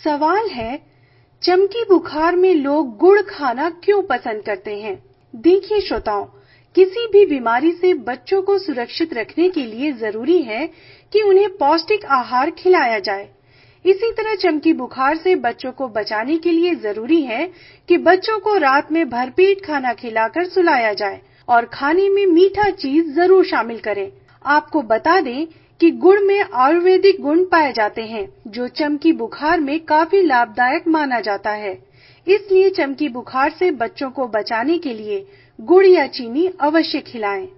सवाल है, चमकी बुखार में लोग गुड़ खाना क्यों पसंद करते हैं? देखिए श्रोताओं, किसी भी बीमारी से बच्चों को सुरक्षित रखने के लिए जरूरी है कि उन्हें पौष्टिक आहार खिलाया जाए। इसी तरह चमकी बुखार से बच्चों को बचाने के लिए जरूरी है कि बच्चों को रात में भरपेट खाना खिलाकर सुलाया जाए और खाने में मीठा चीज जरूर शामिल करें। आपको बता दें कि गुड़ में आयुर्वेदिक गुण पाए जाते हैं, जो चमकी बुखार में काफी लाभदायक माना जाता है। इसलिए चमकी बुखार से बच्चों को बचाने के लिए गुड़ या चीनी अवश्य खिलाएं।